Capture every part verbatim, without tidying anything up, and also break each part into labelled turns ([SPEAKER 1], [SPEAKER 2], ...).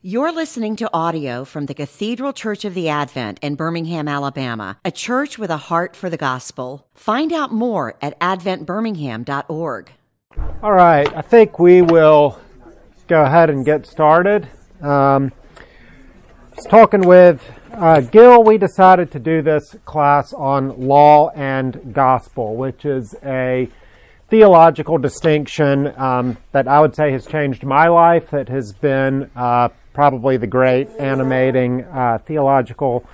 [SPEAKER 1] You're listening to audio from the Cathedral Church of the Advent in Birmingham, Alabama, a church with a heart for the gospel. Find out more at advent birmingham dot org.
[SPEAKER 2] All right, I think we will go ahead and get started. Um, I was talking with uh, Gil. We decided to do this class on law and gospel, which is a theological distinction um, that I would say has changed my life, that has been uh, probably the great animating uh, theological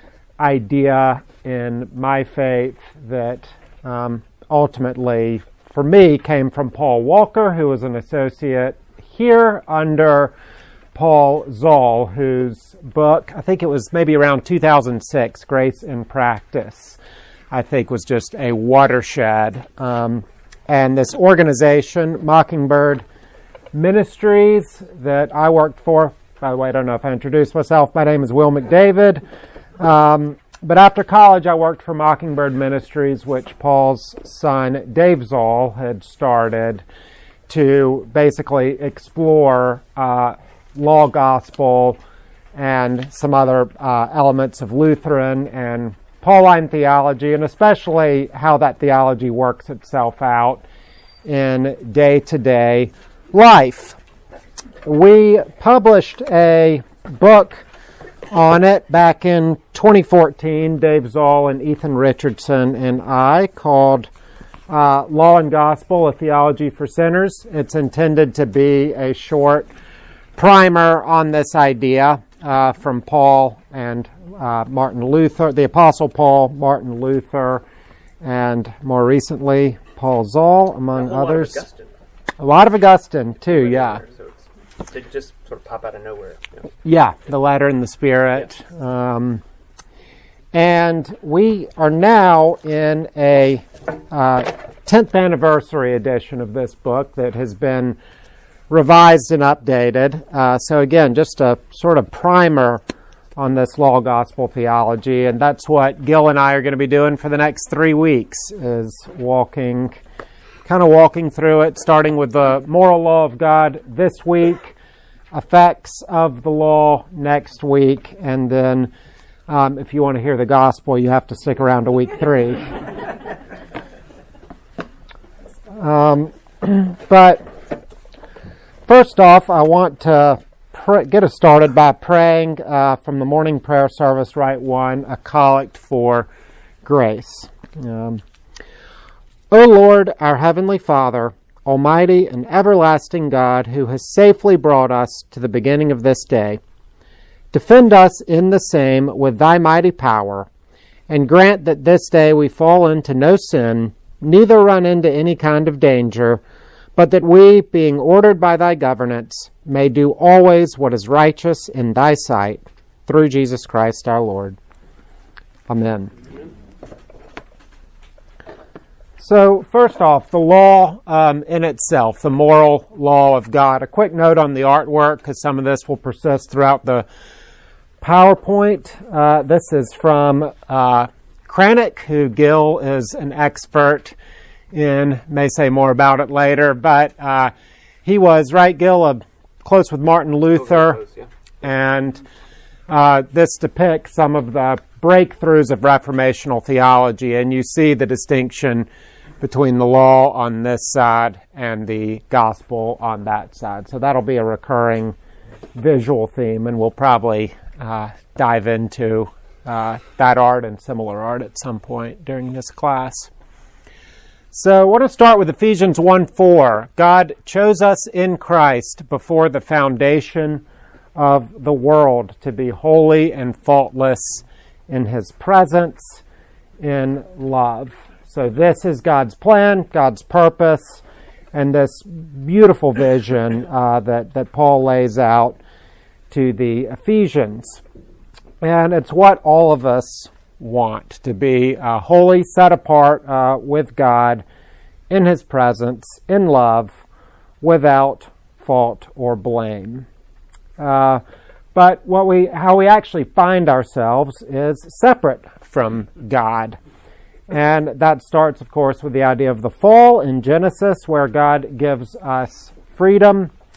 [SPEAKER 2] idea in my faith that um, ultimately, for me, came from Paul Walker, who was an associate here under Paul Zoll, whose book, I think it was maybe around two thousand six, Grace in Practice, I think was just a watershed. Um, and this organization, Mockingbird Ministries, that I worked for. By the way, I don't know if I introduced myself. My name is Will McDavid. Um, but after college, I worked for Mockingbird Ministries, which Paul's son, Dave Zoll, had started to basically explore uh, law, gospel, and some other uh, elements of Lutheran and Pauline theology, and especially how that theology works itself out in day-to-day life. We published a book on it back in twenty fourteen, Dave Zoll and Ethan Richardson and I, called uh, Law and Gospel, A Theology for Sinners. It's intended to be a short primer on this idea uh, from Paul and uh, Martin Luther, the Apostle Paul, Martin Luther, and more recently, Paul Zoll, among others. A lot of Augustine, too, yeah.
[SPEAKER 3] Did it just sort of pop out of nowhere? Yeah,
[SPEAKER 2] yeah the letter and the Spirit. Yeah. Um, and we are now in a uh, tenth anniversary edition of this book that has been revised and updated. Uh, so again, just a sort of primer on this law gospel theology, and that's what Gil and I are going to be doing for the next three weeks, is walking kind of walking through it, starting with the moral law of God this week, effects of the law next week, and then um, if you want to hear the gospel, you have to stick around to week three. um, but first off, I want to pr- get us started by praying uh, from the morning prayer service, Rite One, a collect for grace. Um, O Lord, our Heavenly Father, Almighty and everlasting God, who has safely brought us to the beginning of this day, defend us in the same with thy mighty power, and grant that this day we fall into no sin, neither run into any kind of danger, but that we, being ordered by thy governance, may do always what is righteous in thy sight, through Jesus Christ our Lord. Amen. So first off, the law um, in itself, the moral law of God. A quick note on the artwork, because some of this will persist throughout the PowerPoint. Uh, this is from uh, Cranach, who Gil is an expert in, may say more about it later, but uh, he was, right, Gil, uh, close with Martin Luther, close, yeah. and uh, this depicts some of the breakthroughs of reformational theology, and you see the distinction between the law on this side and the gospel on that side. So that'll be a recurring visual theme, and we'll probably uh, dive into uh, that art and similar art at some point during this class. So I want to start with Ephesians one four. God chose us in Christ before the foundation of the world to be holy and faultless in His presence, in love. So this is God's plan, God's purpose, and this beautiful vision uh, that, that Paul lays out to the Ephesians. And it's what all of us want, to be uh, holy, set apart uh, with God, in His presence, in love, without fault or blame. Uh, but what we, how we actually find ourselves is separate from God. And that starts, of course, with the idea of the fall in Genesis, where God gives us freedom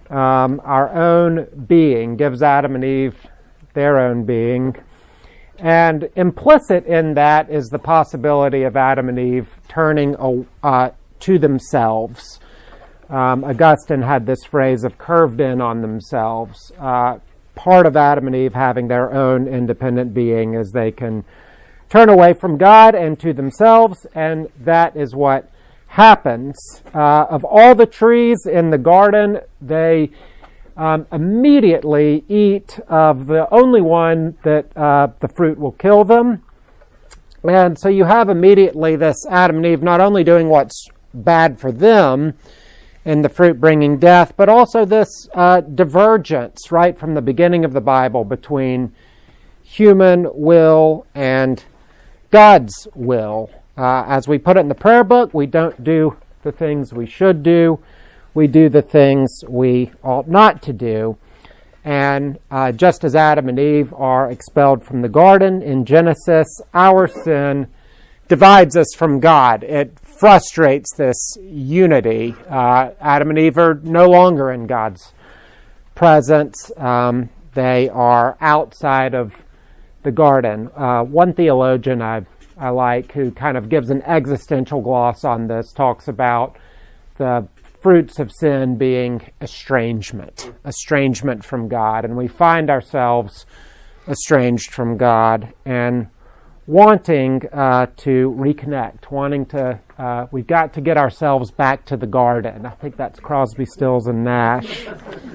[SPEAKER 2] um, our own being, gives Adam and Eve their own being. And implicit in that is the possibility of Adam and Eve turning uh, to themselves. Um, Augustine had this phrase of curved in on themselves. Uh, part of Adam and Eve having their own independent being is they can turn away from God and to themselves, and that is what happens. Uh, of all the trees in the garden, they um, immediately eat of the only one that uh, the fruit will kill them. And so you have immediately this Adam and Eve not only doing what's bad for them in the fruit bringing death, but also this uh, divergence right from the beginning of the Bible between human will and God's will. Uh, as we put it in the prayer book, we don't do the things we should do. We do the things we ought not to do. And uh, just as Adam and Eve are expelled from the garden in Genesis, our sin divides us from God. It frustrates this unity. Uh, Adam and Eve are no longer in God's presence. Um, they are outside of the garden. Uh, one theologian I, I like, who kind of gives an existential gloss on this, talks about the fruits of sin being estrangement, estrangement from God. And we find ourselves estranged from God and wanting uh, to reconnect, wanting to, uh, we've got to get ourselves back to the garden. I think that's Crosby, Stills, and Nash.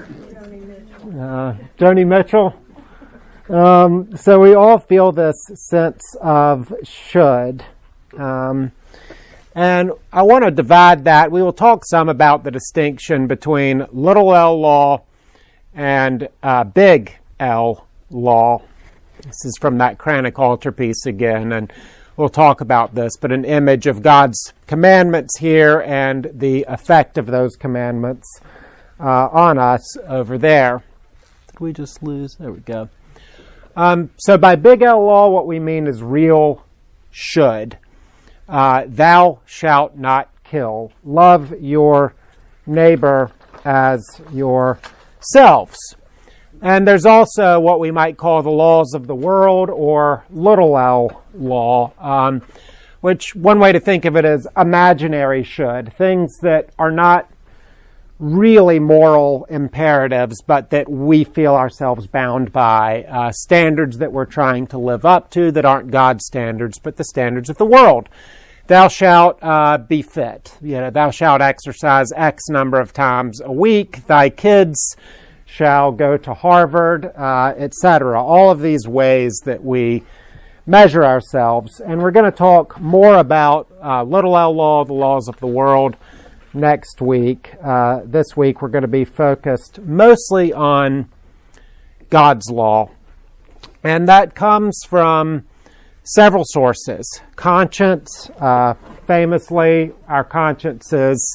[SPEAKER 2] Uh, Joni Mitchell. Um, so we all feel this sense of should. Um, and I want to divide that. We will talk some about the distinction between little L law and uh, big L law. This is from that Cranach altarpiece again, and we'll talk about this, but an image of God's commandments here and the effect of those commandments uh, on us over there. Did we just lose? There we go. Um, so by big L law, what we mean is real should. Uh, thou shalt not kill. Love your neighbor as yourselves. And there's also what we might call the laws of the world, or little L law, um, which one way to think of it is imaginary should, things that are not really moral imperatives, but that we feel ourselves bound by, uh, standards that we're trying to live up to that aren't God's standards, but the standards of the world. Thou shalt uh, be fit. You know, thou shalt exercise X number of times a week. Thy kids shall go to Harvard, uh, et cetera. All of these ways that we measure ourselves. And we're going to talk more about uh, little L law, the laws of the world, next week. Uh, this week we're going to be focused mostly on God's law. And that comes from several sources. Conscience, uh, famously, our consciences,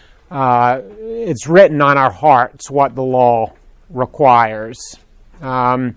[SPEAKER 2] uh, it's written on our hearts what the law requires. Um,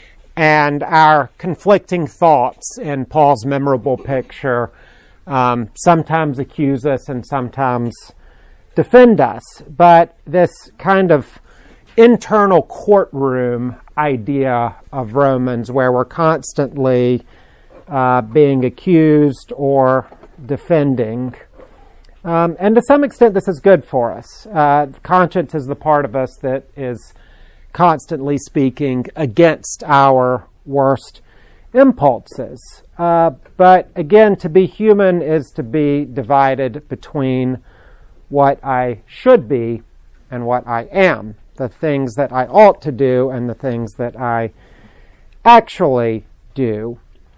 [SPEAKER 2] and our conflicting thoughts in Paul's memorable picture um, sometimes accuse us and sometimes defend us. But this kind of internal courtroom idea of Romans, where we're constantly uh, being accused or defending, um, and to some extent this is good for us. Uh, conscience is the part of us that is constantly speaking against our worst impulses. Uh, but again, to be human is to be divided between what I should be and what I am, the things that I ought to do and the things that I actually do.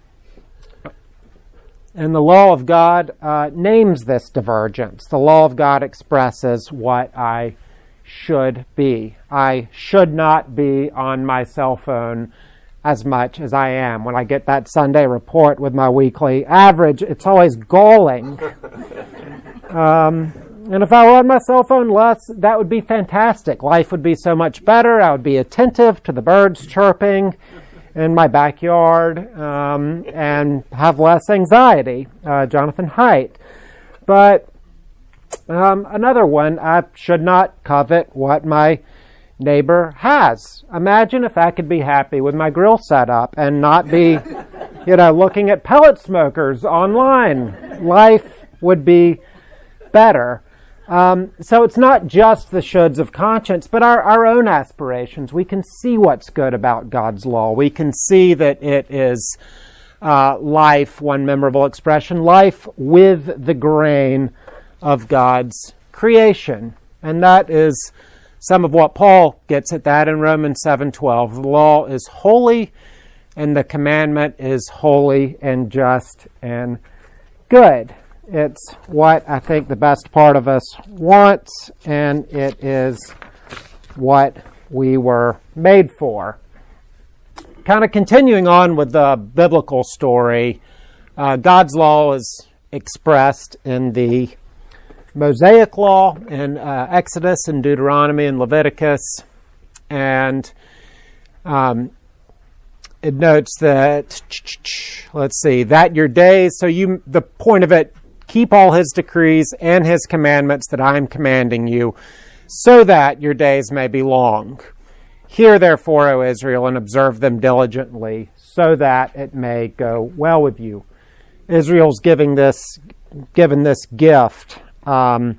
[SPEAKER 2] And the law of God uh, names this divergence. The law of God expresses what I should be. I should not be on my cell phone as much as I am. When I get that Sunday report with my weekly average, it's always galling. Um, and if I were on my cell phone less, that would be fantastic. Life would be so much better. I would be attentive to the birds chirping in my backyard um, and have less anxiety. Uh, Jonathan Haidt. But um, another one, I should not covet what my neighbor has. Imagine if I could be happy with my grill set up and not be, you know, looking at pellet smokers online. Life would be better. Um, so it's not just the shoulds of conscience, but our, our own aspirations. We can see what's good about God's law. We can see that it is uh, life, one memorable expression, life with the grain of God's creation. And that is some of what Paul gets at that in Romans seven twelve. The law is holy, and the commandment is holy and just and good. It's what I think the best part of us wants, and it is what we were made for. Kind of continuing on with the biblical story, uh, God's law is expressed in the Mosaic law in uh, Exodus and Deuteronomy and Leviticus, and um, it notes that, let's see, that your days, so you, the point of it, keep all his decrees and his commandments that I am commanding you, so that your days may be long. Hear therefore, O Israel, and observe them diligently, so that it may go well with you. Israel's giving this, given this gift um,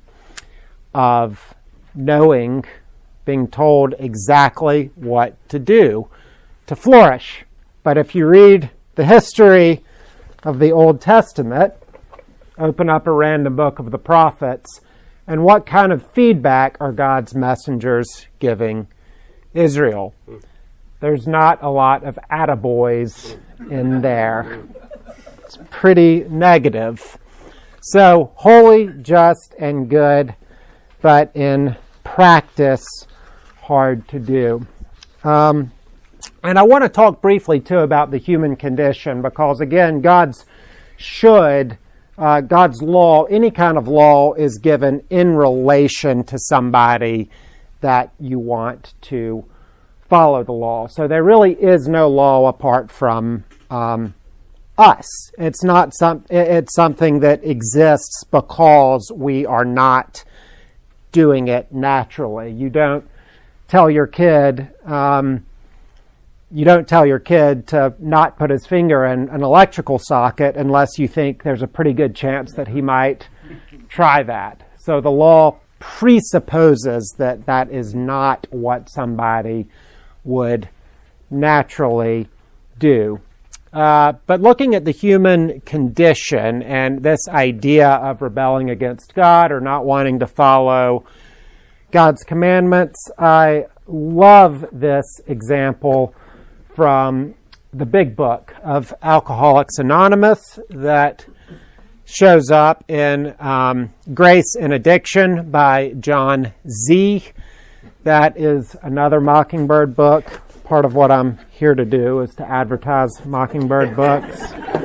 [SPEAKER 2] of knowing, being told exactly what to do to flourish. But if you read the history of the Old Testament, open up a random book of the prophets, and what kind of feedback are God's messengers giving Israel? There's not a lot of attaboys in there. It's pretty negative. So, holy, just, and good, but in practice, hard to do. Um, and I want to talk briefly, too, about the human condition, because, again, God's should, uh, God's law, any kind of law is given in relation to somebody that you want to follow the law. So there really is no law apart from um, us. It's not some. It's something that exists because we are not doing it naturally. You don't tell your kid. Um, you don't tell your kid to not put his finger in an electrical socket unless you think there's a pretty good chance that he might try that. So the law presupposes that that is not what somebody would naturally do. Uh, but looking at the human condition and this idea of rebelling against God or not wanting to follow God's commandments, I love this example from the big book of Alcoholics Anonymous that shows up in um, Grace and Addiction by John Z. That is another Mockingbird book. Part of what I'm here to do is to advertise Mockingbird books.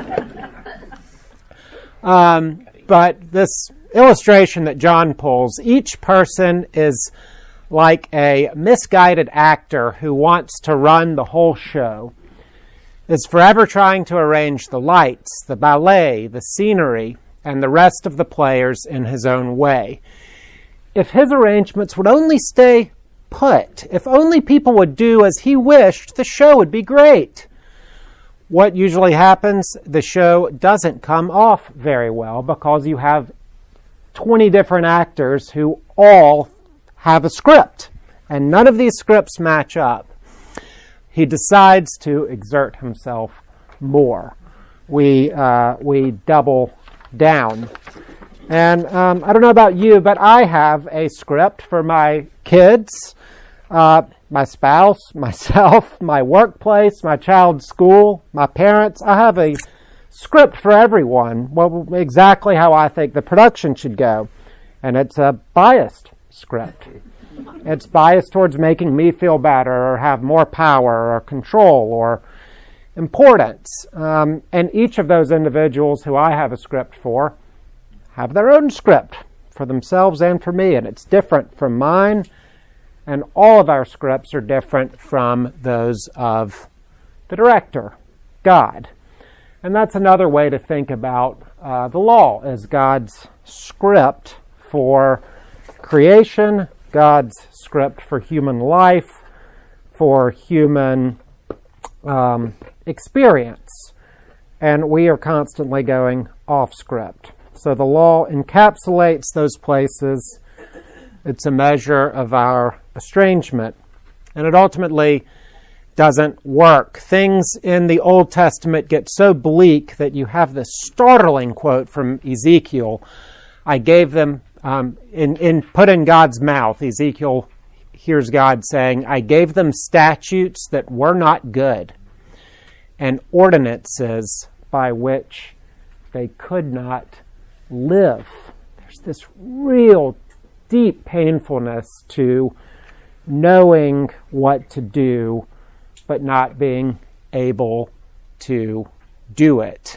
[SPEAKER 2] Um, but this illustration that John pulls, each person is like a misguided actor who wants to run the whole show, is forever trying to arrange the lights, the ballet, the scenery, and the rest of the players in his own way. If his arrangements would only stay put, if only people would do as he wished, the show would be great. What usually happens, the show doesn't come off very well because you have twenty different actors who all have a script, and none of these scripts match up. He decides to exert himself more. We uh, we double down. And um, I don't know about you, but I have a script for my kids, uh, my spouse, myself, my workplace, my child's school, my parents. I have a script for everyone, well, exactly how I think the production should go. And it's a biased script. It's biased towards making me feel better or have more power or control or importance. Um, and each of those individuals who I have a script for have their own script for themselves and for me, and it's different from mine, and all of our scripts are different from those of the director, God. And that's another way to think about uh, the law as God's script for creation God's script for human life, for human um, experience. And we are constantly going off script. So the law encapsulates those places. It's a measure of our estrangement. And it ultimately doesn't work. Things in the Old Testament get so bleak that you have this startling quote from Ezekiel. I gave them, um, in, in put in God's mouth, Ezekiel hears God saying, I gave them statutes that were not good and ordinances by which they could not live. There's this real deep painfulness to knowing what to do but not being able to do it.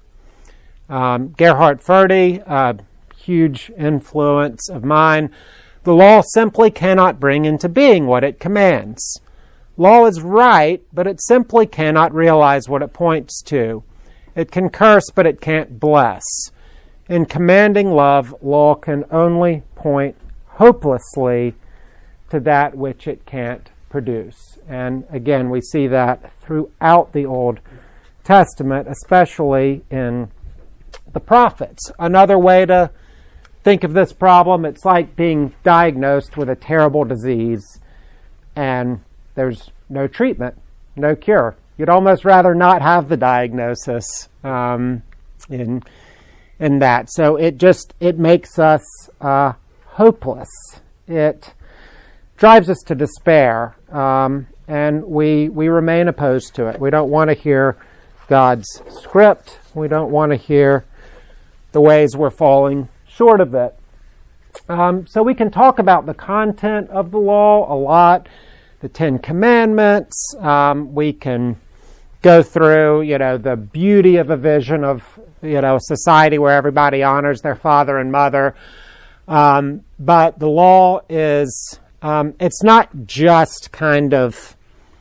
[SPEAKER 2] Um, Gerhard Forde, a huge influence of mine, the law simply cannot bring into being what it commands. Law is right, but it simply cannot realize what it points to. It can curse, but it can't bless. In commanding love, law can only point hopelessly to that which it can't produce. And again, we see that throughout the Old Testament, especially in the prophets. Another way to think of this problem, it's like being diagnosed with a terrible disease and there's no treatment, no cure. You'd almost rather not have the diagnosis um, in in that. So it just, it makes us uh, hopeless. It drives us to despair, um, and we we remain opposed to it. We don't want to hear God's script. We don't want to hear the ways we're falling short of it. Um, so we can talk about the content of the law a lot, the Ten Commandments. Um, we can go through, you know, the beauty of a vision of, you know, a society where everybody honors their father and mother. Um, but the law is, um, it's not just kind of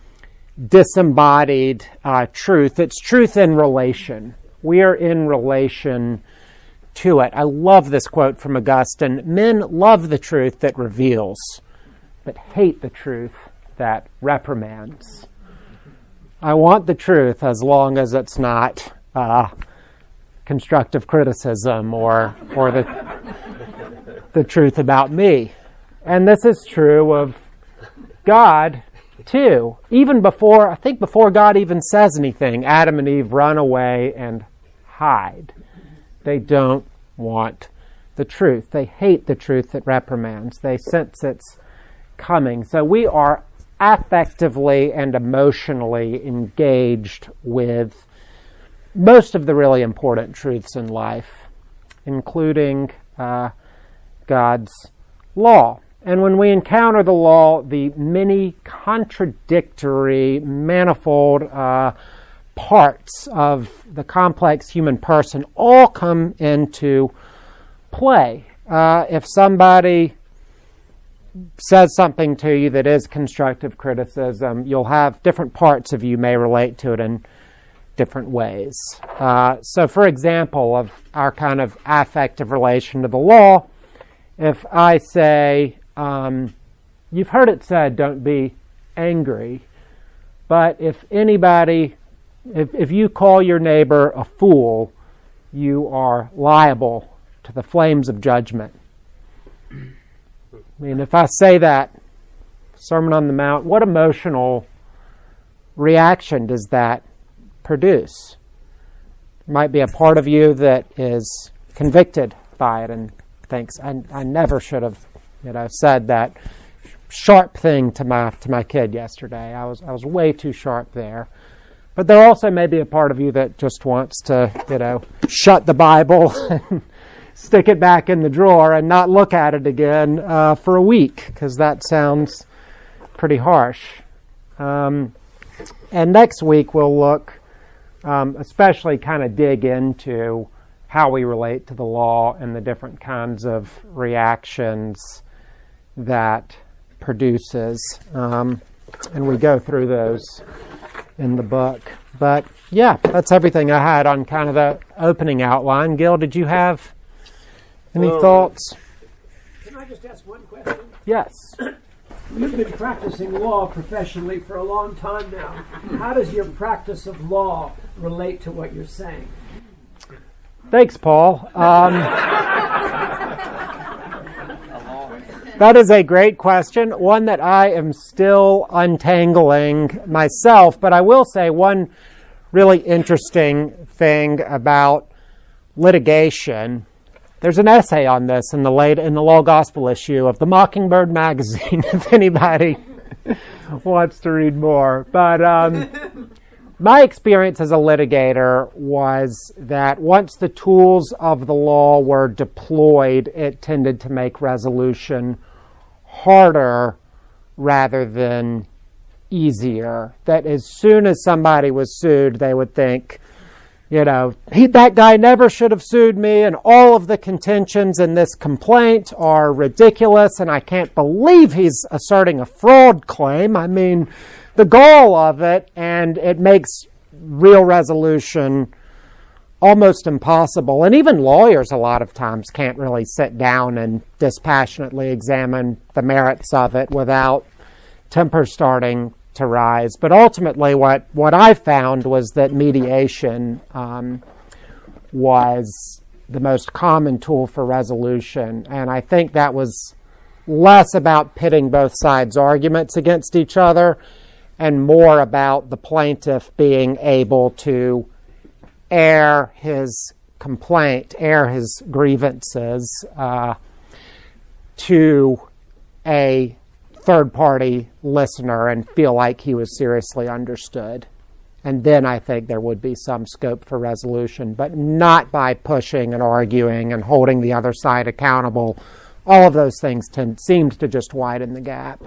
[SPEAKER 2] disembodied uh, truth. It's truth in relation. We are in relation to it. I love this quote from Augustine. Men love the truth that reveals, but hate the truth that reprimands. I want the truth as long as it's not uh, constructive criticism or or the the truth about me. And this is true of God too. Even before, I think before God even says anything, Adam and Eve run away and hide. They don't want the truth. They hate the truth that reprimands. They sense its coming. So we are affectively and emotionally engaged with most of the really important truths in life, including uh, God's law. And when we encounter the law, the many contradictory, manifold uh, parts of the complex human person all come into play. Uh, if somebody says something to you that is constructive criticism, you'll have different parts of you may relate to it in different ways. Uh, so, for example, of our kind of affective relation to the law, if I say, um, you've heard it said, don't be angry, but if anybody, if, if you call your neighbor a fool, you are liable to the flames of judgment. I mean, if I say that, Sermon on the Mount, what emotional reaction does that produce? There might be a part of you that is convicted by it and thinks, I, I never should have, you know, said that sharp thing to my to my kid yesterday. I was I was way too sharp there. But there also may be a part of you that just wants to, you know, shut the Bible and stick it back in the drawer and not look at it again uh, for a week, because that sounds pretty harsh. Um, and next week we'll look, um, especially kind of dig into how we relate to the law and the different kinds of reactions that produces. Um, and we go through those in the book. But yeah, that's everything I had on kind of the opening outline. Gil, did you have any
[SPEAKER 3] Well,
[SPEAKER 2] thoughts?
[SPEAKER 4] Can I just ask one question?
[SPEAKER 2] Yes.
[SPEAKER 4] You've been practicing law professionally for a long time now. How does your practice of law relate to what you're saying?
[SPEAKER 2] Thanks, Paul. Um, that is a great question, one that I am still untangling myself. But I will say one really interesting thing about litigation. There's an essay on this in the late in the Law Gospel issue of the Mockingbird magazine, if anybody wants to read more. But um, my experience as a litigator was that once the tools of the law were deployed, it tended to make resolution harder rather than easier. That as soon as somebody was sued, they would think, you know, he, that guy never should have sued me, and all of the contentions in this complaint are ridiculous, and I can't believe he's asserting a fraud claim. I mean, the gall of it, and it makes real resolution almost impossible. And even lawyers a lot of times can't really sit down and dispassionately examine the merits of it without temper starting to rise. But ultimately what, what I found was that mediation um, was the most common tool for resolution. And I think that was less about pitting both sides' arguments against each other and more about the plaintiff being able to air his complaint, air his grievances uh, to a third-party listener and feel like he was seriously understood. And then I think there would be some scope for resolution, but not by pushing and arguing and holding the other side accountable. All of those things tend, seemed to just widen the gap.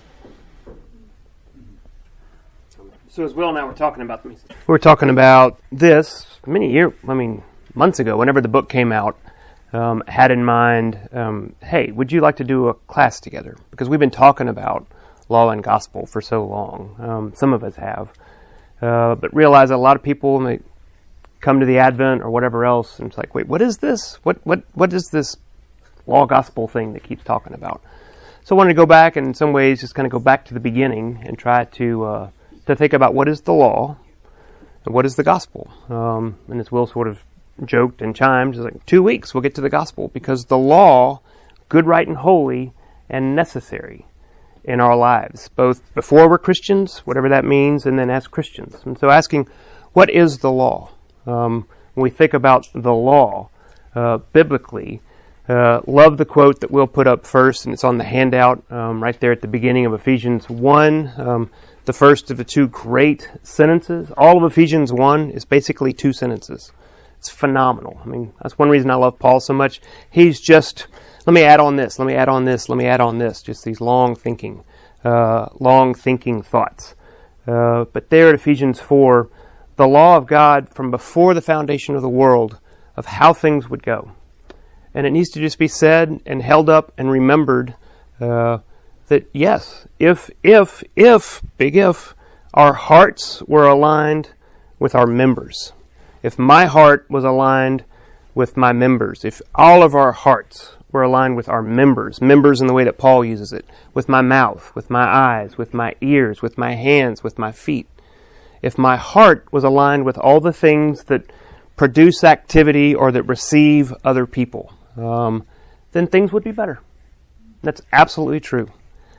[SPEAKER 3] So as Will and I were talking about, we were talking about this many years, I mean, months ago, whenever the book came out. Um, had in mind, um, hey, would you like to do a class together? Because we've been talking about law and gospel for so long. Um, some of us have. Uh, but realize that a lot of people, when they come to the Advent or whatever else, and it's like, wait, what is this? What what what is this law gospel thing that keeps talking about? So I wanted to go back and in some ways just kind of go back to the beginning and try to uh, to think about what is the law and what is the gospel. Um, and as Will sort of joked and chimed, it's like two weeks we'll get to the gospel, because the law, good, right, and holy, and necessary in our lives, both before we're Christians, whatever that means, and then as Christians. And so asking, what is the law? Um, when we think about the law, uh, biblically, uh, love the quote that we'll put up first, and it's on the handout um, right there at the beginning of Ephesians one, um, the first of the two great sentences. All of Ephesians one is basically two sentences. It's phenomenal. I mean, that's one reason I love Paul so much. He's just, let me add on this, let me add on this, let me add on this. Just these long thinking, uh, long thinking thoughts. Uh, but there at Ephesians four, the law of God from before the foundation of the world of how things would go. And it needs to just be said and held up and remembered uh, that yes, if, if, if, big if, our hearts were aligned with our members. If my heart was aligned with my members, if all of our hearts were aligned with our members, members in the way that Paul uses it, with my mouth, with my eyes, with my ears, with my hands, with my feet, if my heart was aligned with all the things that produce activity or that receive other people, um, then things would be better. That's absolutely true.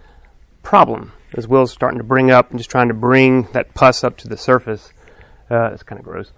[SPEAKER 3] Problem, as Will's starting to bring up and just trying to bring that pus up to the surface, uh, it's kind of gross.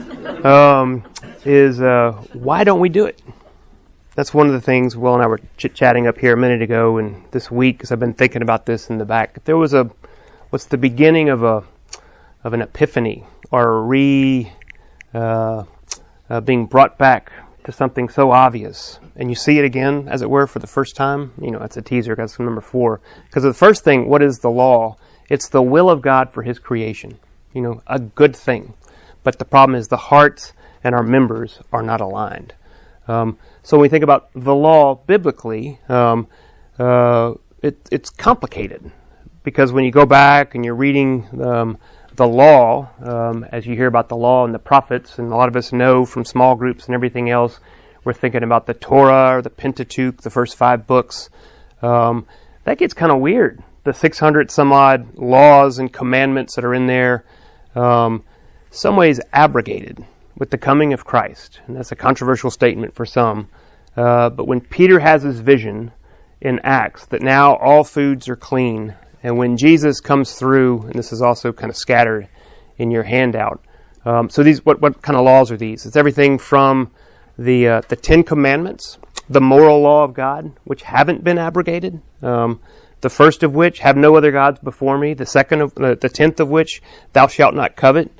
[SPEAKER 3] Um, is uh, why don't we do it? That's one of the things Will and I were chit-chatting up here a minute ago, and this week, because I've been thinking about this in the back. If there was a, what's the beginning of a, of an epiphany or a re, uh, uh, being brought back to something so obvious, and you see it again, as it were, for the first time. You know, that's a teaser. That's number four. Because the first thing, what is the law? It's the will of God for His creation. You know, a good thing. But the problem is the hearts and our members are not aligned. Um, so when we think about the law biblically, um, uh, it, it's complicated. Because when you go back and you're reading um, the law, um, as you hear about the law and the prophets, and a lot of us know from small groups and everything else, we're thinking about the Torah or the Pentateuch, the first five books. Um, that gets kind of weird. The six hundred some odd laws and commandments that are in there, um, some ways abrogated with the coming of Christ. And that's a controversial statement for some. Uh, but when Peter has his vision in Acts that now all foods are clean, and when Jesus comes through, and this is also kind of scattered in your handout. Um, so these, what, what kind of laws are these? It's everything from the uh, the Ten Commandments, the moral law of God, which haven't been abrogated. Um, the first of which, have no other gods before me. The second of uh, the tenth of which, thou shalt not covet.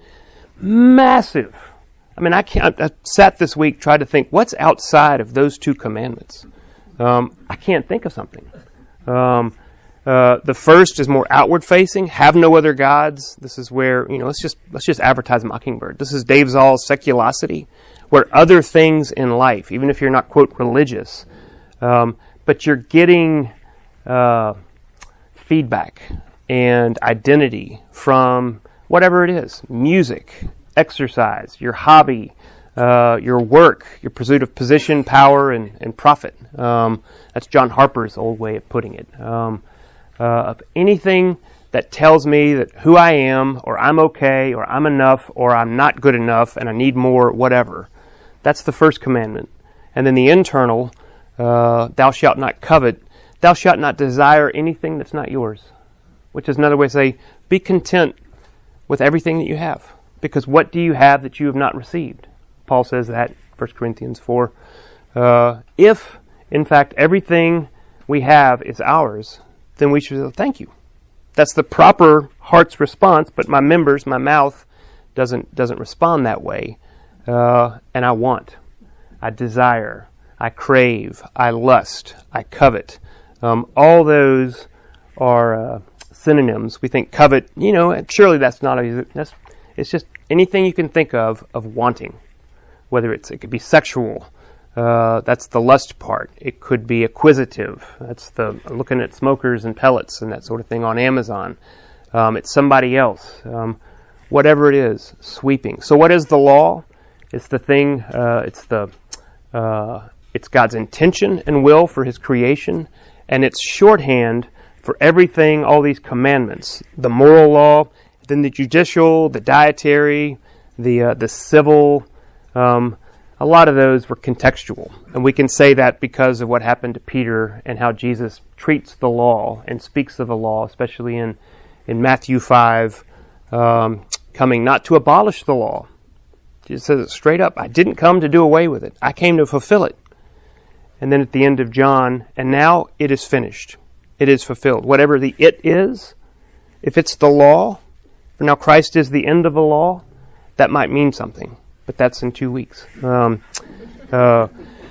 [SPEAKER 3] Massive. I mean, I can't. I sat this week tried to think what's outside of those two commandments. Um, I can't think of something. Um, uh, the first is more outward facing. Have no other gods. This is where, you know, let's just let's just advertise Mockingbird. This is Dave Zoll's seculosity, where other things in life, even if you're not quote religious, um, but you're getting uh, feedback and identity from whatever it is: music, exercise, your hobby, uh, your work, your pursuit of position, power, and, and profit. Um, that's John Harper's old way of putting it. Um, uh, of anything that tells me that who I am, or I'm okay, or I'm enough, or I'm not good enough, and I need more, whatever. That's the first commandment. And then the internal, uh, thou shalt not covet, thou shalt not desire anything that's not yours, which is another way to say, be content with everything that you have. Because what do you have that you have not received? Paul says that, First Corinthians four. Uh, if, in fact, everything we have is ours, then we should say, thank you. That's the proper heart's response, but my members, my mouth, doesn't doesn't respond that way. Uh, and I want, I desire, I crave, I lust, I covet. Um, all those are uh, synonyms. We think covet, you know, surely that's not a, that's, it's just anything you can think of of wanting, whether it's, it could be sexual, uh, that's the lust part. It could be acquisitive. That's the looking at smokers and pellets and that sort of thing on Amazon. Um, it's somebody else. Um, whatever it is, sweeping. So what is the law? It's the thing, uh, it's the, uh, it's God's intention and will for His creation, and it's shorthand for everything, all these commandments, the moral law, then the judicial, the dietary, the uh, the civil. Um, a lot of those were contextual, and we can say that because of what happened to Peter and how Jesus treats the law and speaks of the law, especially in in Matthew five, um, coming not to abolish the law. Jesus says it straight up. I didn't come to do away with it. I came to fulfill it. And then at the end of John, and now it is finished. It is fulfilled. Whatever the it is, if it's the law, for now Christ is the end of the law, that might mean something. But that's in two weeks. Um, uh,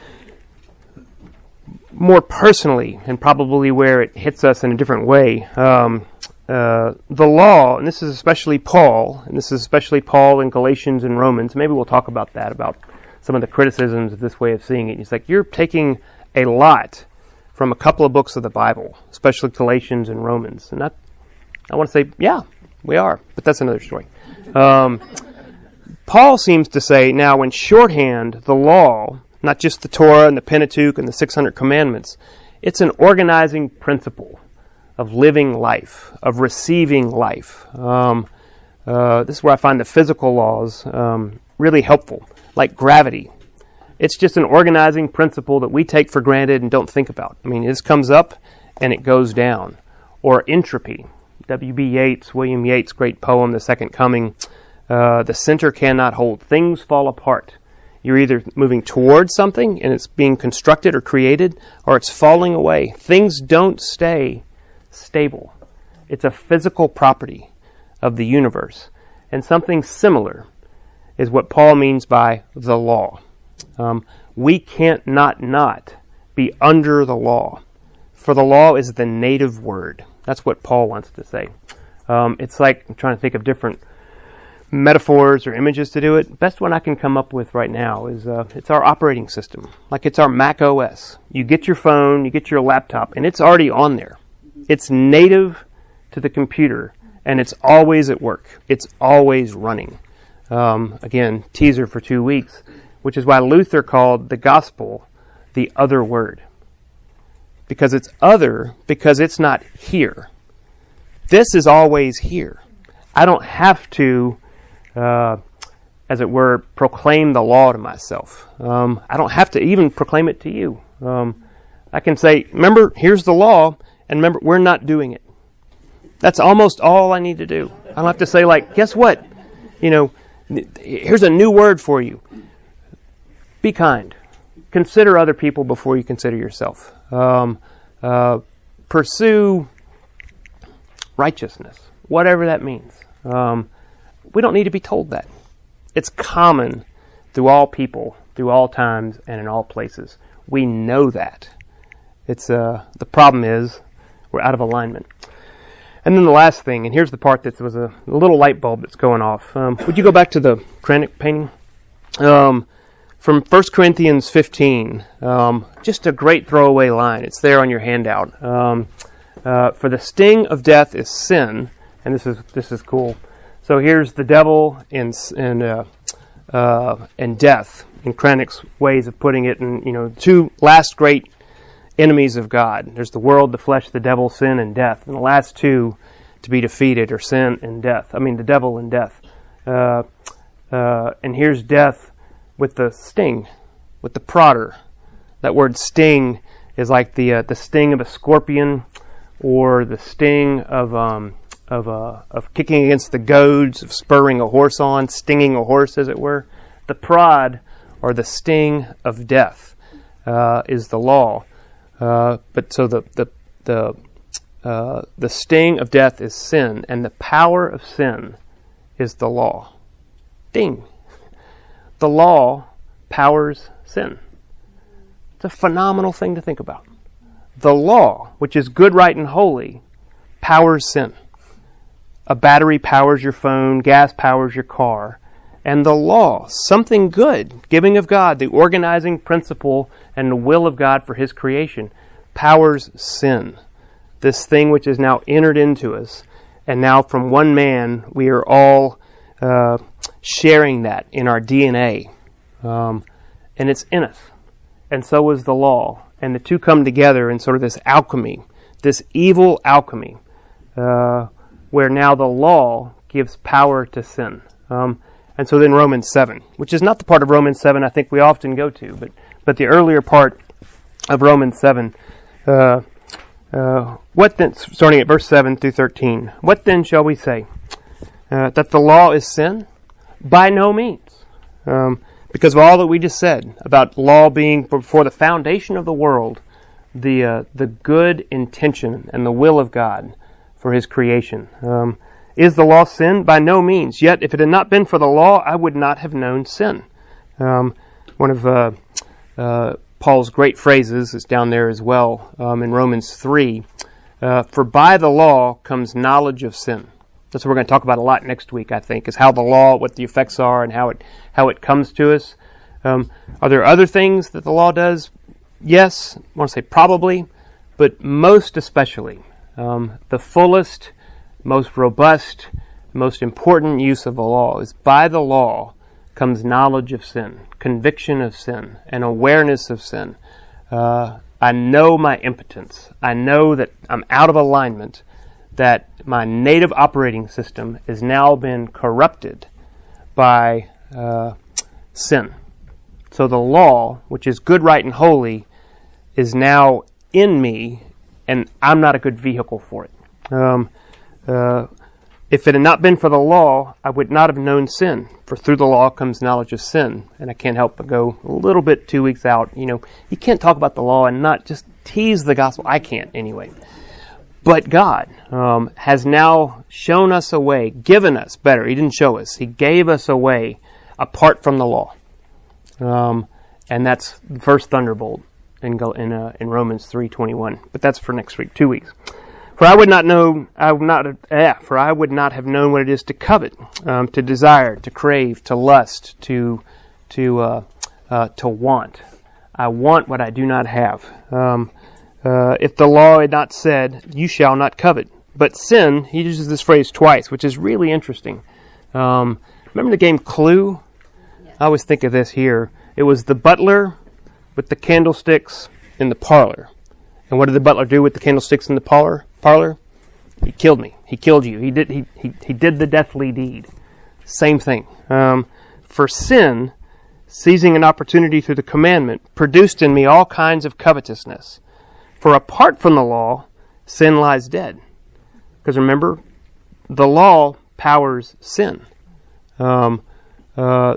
[SPEAKER 3] more personally, and probably where it hits us in a different way, um, uh, the law, and this is especially Paul, and this is especially Paul in Galatians and Romans. Maybe we'll talk about that, about some of the criticisms of this way of seeing it. It's like you're taking a lot from a couple of books of the Bible, especially Galatians and Romans. And that, I want to say, yeah, we are, but that's another story. Um, Paul seems to say, now in shorthand, the law, not just the Torah and the Pentateuch and the six hundred commandments, it's an organizing principle of living life, of receiving life. Um, uh, this is where I find the physical laws um, really helpful, like gravity. It's just an organizing principle that we take for granted and don't think about. I mean, this comes up and it goes down. Or entropy. W B Yeats, William Yeats' great poem, The Second Coming. Uh, the center cannot hold. Things fall apart. You're either moving towards something and it's being constructed or created, or it's falling away. Things don't stay stable. It's a physical property of the universe. And something similar is what Paul means by the law. Um, we can't not not be under the law, for the law is the native word. That's what Paul wants to say. Um, it's like, I'm trying to think of different metaphors or images to do it. Best one I can come up with right now is uh, it's our operating system. Like it's our Mac O S. You get your phone, you get your laptop, and it's already on there. It's native to the computer, and it's always at work. It's always running. Um, again, teaser for two weeks, which is why Luther called the gospel the other word. because it's other, because it's not here. This is always here. I don't have to, uh, as it were, proclaim the law to myself. Um, I don't have to even proclaim it to you. Um, I can say, remember, here's the law, and remember, we're not doing it. That's almost all I need to do. I don't have to say, like, guess what? You know, here's a new word for you. Be kind. Consider other people before you consider yourself. Um, uh, pursue righteousness, whatever that means. Um, we don't need to be told that. It's common through all people, through all times, and in all places. We know that. It's uh, the problem is we're out of alignment. And then the last thing, and here's the part that was a little light bulb that's going off. Um, would you go back to the Krennic painting? Um, from First Corinthians fifteen, um, just a great throwaway line. It's there on your handout. Um, uh, For the sting of death is sin, and this is this is cool. So here's the devil and and uh, uh, and death in Krennic's ways of putting it, and you know, two last great enemies of God. There's the world, the flesh, the devil, sin, and death. And the last two to be defeated are sin and death. I mean, the devil and death. Uh, uh, and here's death with the sting, with the prodder. That word sting is like the uh, the sting of a scorpion, or the sting of um, of uh, of kicking against the goads, of spurring a horse on, stinging a horse, as it were. The prod, or the sting of death, uh, is the law. Uh, but so the the the uh, the sting of death is sin, and the power of sin is the law. Ding. The law powers sin. It's a phenomenal thing to think about. The law, which is good, right, and holy, powers sin. A battery powers your phone, gas powers your car. And the law, something good, giving of God, the organizing principle and the will of God for His creation, powers sin. This thing which is now entered into us. And now from one man, we are all uh, sharing that in our D N A. Um, and it's in us. And so is the law. And the two come together in sort of this alchemy, this evil alchemy, uh, where now the law gives power to sin. Um, and so then Romans seven, which is not the part of Romans seven I think we often go to, but but the earlier part of Romans seven, uh, uh, what then, starting at verse seven through thirteen, what then shall we say? Uh, that the law is sin? By no means. Um, because of all that we just said about law being before the foundation of the world, the uh, the good intention and the will of God for His creation. Um, is the law sin? By no means. Yet, if it had not been for the law, I would not have known sin. Um, one of uh, uh, Paul's great phrases is down there as well um, in Romans three. Uh, for by the law comes knowledge of sin. That's what we're going to talk about a lot next week, I think, is how the law, what the effects are, and how it how it comes to us. Um, are there other things that the law does? Yes, I want to say probably, but most especially, um, the fullest, most robust, most important use of the law is by the law comes knowledge of sin, conviction of sin, and awareness of sin. Uh, I know my impotence. I know that I'm out of alignment, that my native operating system has now been corrupted by uh, sin. So the law, which is good, right, and holy, is now in me, and I'm not a good vehicle for it. Um, uh, if it had not been for the law, I would not have known sin, for through the law comes knowledge of sin. And I can't help but go a little bit two weeks out. You know, you can't talk about the law and not just tease the gospel. I can't anyway. But God um, has now shown us a way, given us, better, He didn't show us, He gave us a way apart from the law. Um, and that's the first thunderbolt in in, uh, in Romans three twenty-one. But that's for next week, two weeks. For I would not know, I would not, eh, for I would not have known what it is to covet, um, to desire, to crave, to lust, to to uh, uh, to want. I want what I do not have. Um, Uh, if the law had not said, you shall not covet. But sin, he uses this phrase twice, which is really interesting. Um, remember the game Clue? Yes. I always think of this here. It was the butler with the candlesticks in the parlor. And what did the butler do with the candlesticks in the parlor? Parlor? He killed me. He killed you. He did. He he, he did the deathly deed. Same thing. Um, for sin, seizing an opportunity through the commandment, produced in me all kinds of covetousness. For apart from the law, sin lies dead. Because remember, the law powers sin. Um, uh,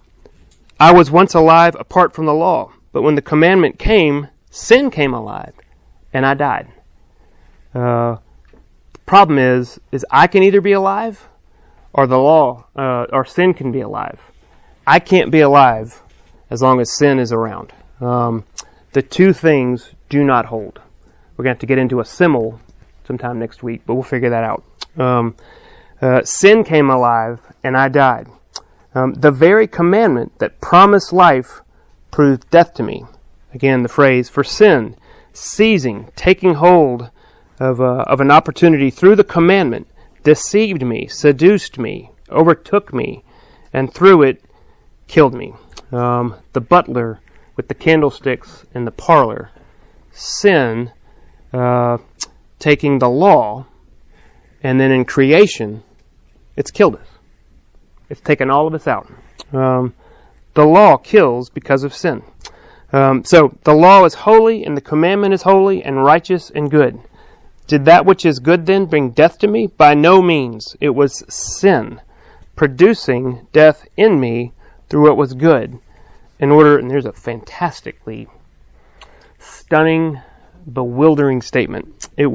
[SPEAKER 3] I was once alive apart from the law, but when the commandment came, sin came alive, and I died. Uh, the problem is, is I can either be alive, or the law, uh, or sin can be alive. I can't be alive as long as sin is around. Um, the two things do not hold. We're going to have to get into a simile sometime next week, but we'll figure that out. Um, uh, sin came alive, and I died. Um, the very commandment that promised life proved death to me. Again, the phrase, for sin, seizing, taking hold of, uh, of an opportunity through the commandment, deceived me, seduced me, overtook me, and through it, killed me. Um, the butler with the candlesticks in the parlor. Sin, uh, taking the law, and then in creation, it's killed us. It's taken all of us out. Um, the law kills because of sin. Um, so the law is holy, and the commandment is holy, and righteous, and good. Did that which is good then bring death to me? By no means. It was sin, producing death in me through what was good, in order, and there's a fantastically stunning, bewildering statement. It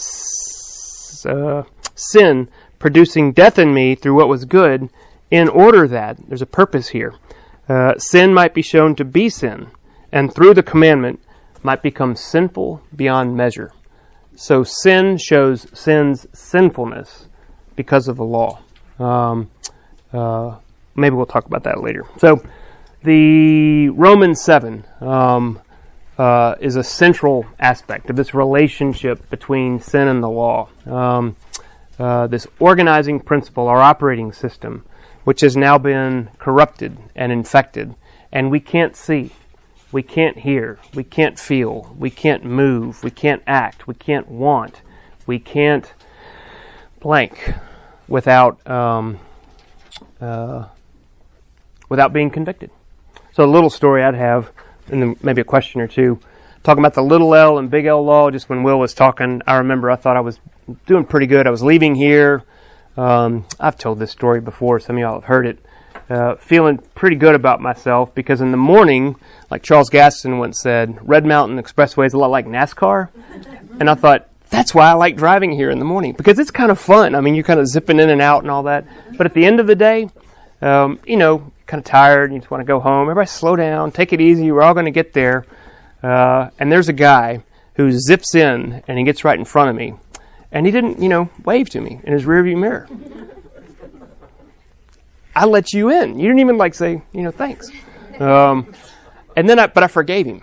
[SPEAKER 3] was uh, sin producing death in me through what was good, in order that, there's a purpose here, uh, sin might be shown to be sin, and through the commandment might become sinful beyond measure. So sin shows sin's sinfulness because of the law. Um, uh, maybe we'll talk about that later. So the Romans seven um, uh, is a central aspect of this relationship between sin and the law. Um, uh, this organizing principle, our operating system, which has now been corrupted and infected, and we can't see, we can't hear, we can't feel, we can't move, we can't act, we can't want, we can't blank without um, uh, without being convicted. So a little story I'd have, and then maybe a question or two, talking about the little L and big L law. Just when Will was talking, I remember I thought I was doing pretty good. I was leaving here. Um, I've told this story before. Some of y'all have heard it. Uh, feeling pretty good about myself because in the morning, like Charles Gaston once said, Red Mountain Expressway is a lot like NASCAR. And I thought, that's why I like driving here in the morning, because it's kind of fun. I mean, you're kind of zipping in and out and all that. But at the end of the day, um, you know, kind of tired, you just want to go home. Everybody slow down, take it easy, we're all going to get there. Uh, and there's a guy who zips in and he gets right in front of me. And he didn't, you know, wave to me in his rearview mirror. I let you in. You didn't even like say, you know, thanks. Um, and then I, but I forgave him.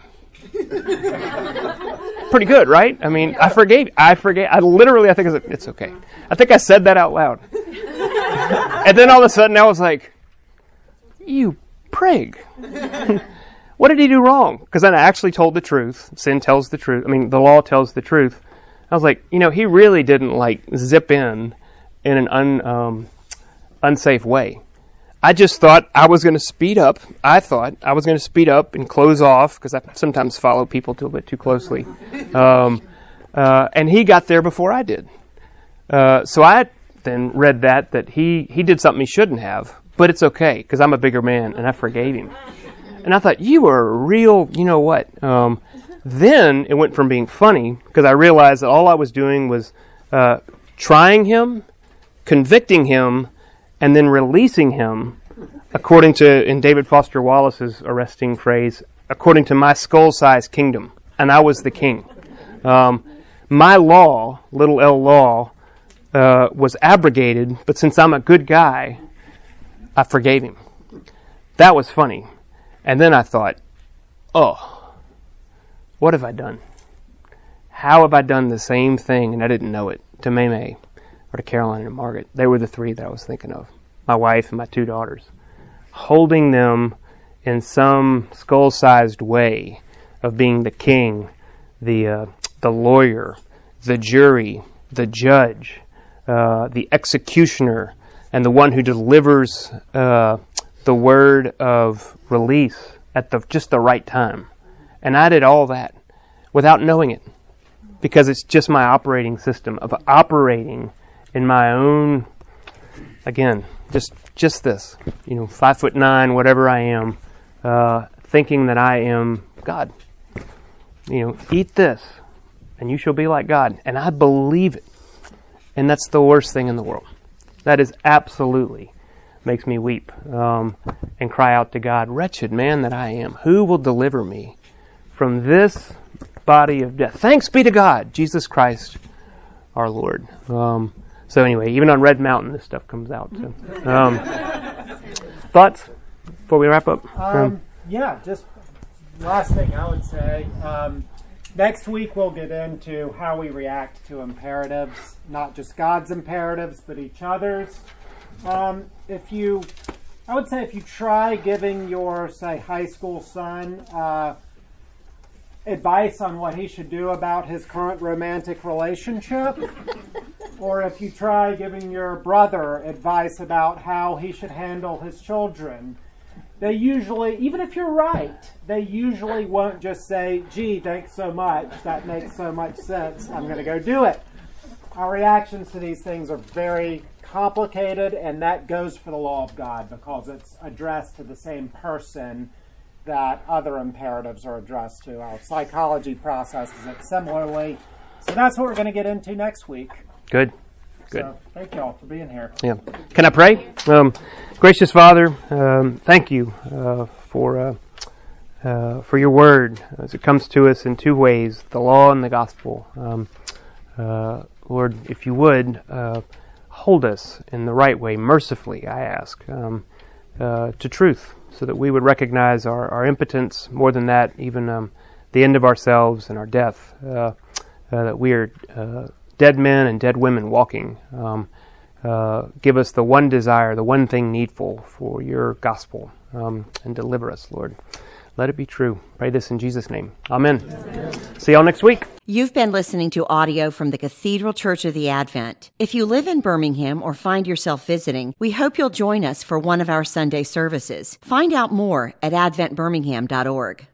[SPEAKER 3] Pretty good, right? I mean, I forgave, I forgave, I literally, I think I said, it's okay. I think I said that out loud. And then all of a sudden I was like, you prig. What did he do wrong? Because then I actually told the truth. Sin tells the truth. I mean, the law tells the truth. I was like, you know, he really didn't like zip in in an un, um, unsafe way. I just thought I was going to speed up. I thought I was going to speed up and close off, because I sometimes follow people a little bit too closely. Um, uh, and he got there before I did. Uh, so I then read that, that he, he did something he shouldn't have, but it's okay, because I'm a bigger man, and I forgave him. And I thought, you were a real, you know what. Um, then it went from being funny, because I realized that all I was doing was uh, trying him, convicting him, and then releasing him, according to, in David Foster Wallace's arresting phrase, according to my skull-sized kingdom. And I was the king. Um, my law, little L law, uh, was abrogated, but since I'm a good guy, I forgave him. That was funny. And then I thought, oh, what have I done? How have I done the same thing and I didn't know it to May May? Or to Caroline and Margaret. They were the three that I was thinking of. My wife and my two daughters. Holding them in some skull-sized way of being the king, the uh, the lawyer, the jury, the judge, uh, the executioner, and the one who delivers uh, the word of release at the just the right time. And I did all that without knowing it, because it's just my operating system of operating in my own, again, just just this, you know, five foot nine, whatever I am, uh, thinking that I am God. You know, eat this, and you shall be like God. And I believe it. And that's the worst thing in the world. That is absolutely makes me weep um, and cry out to God, wretched man that I am, who will deliver me from this body of death? Thanks be to God, Jesus Christ, our Lord. Um, so anyway, even on Red Mountain, this stuff comes out. So. Um, thoughts before we wrap up?
[SPEAKER 2] Um, yeah, just last thing I would say. Um, next week we'll get into how we react to imperatives, not just God's imperatives, but each other's. Um, if you, I would say if you try giving your, say, high school son uh, advice on what he should do about his current romantic relationship, or if you try giving your brother advice about how he should handle his children, they usually, even if you're right, they usually won't just say, gee, thanks so much, that makes so much sense, I'm going to go do it. Our reactions to these things are very complicated, and that goes for the law of God because it's addressed to the same person that other imperatives are addressed to. Our psychology processes it similarly. So that's what we're going to get into next week.
[SPEAKER 3] Good. Good.
[SPEAKER 2] So thank you all for being here.
[SPEAKER 3] Yeah. Can I pray? Um, gracious Father, um, thank you uh, for uh, uh, for your word as it comes to us in two ways, the law and the gospel. Um, uh, Lord, if you would, uh, hold us in the right way, mercifully, I ask, um, uh, to truth, so that we would recognize our, our impotence, more than that, even um, the end of ourselves and our death, uh, uh, that we are uh, dead men and dead women walking. Um, uh, give us the one desire, the one thing needful for your gospel, um, and deliver us, Lord. Let it be true. Pray this in Jesus' name. Amen. Amen. See y'all next week.
[SPEAKER 1] You've been listening to audio from the Cathedral Church of the Advent. If you live in Birmingham or find yourself visiting, we hope you'll join us for one of our Sunday services. Find out more at advent birmingham dot org.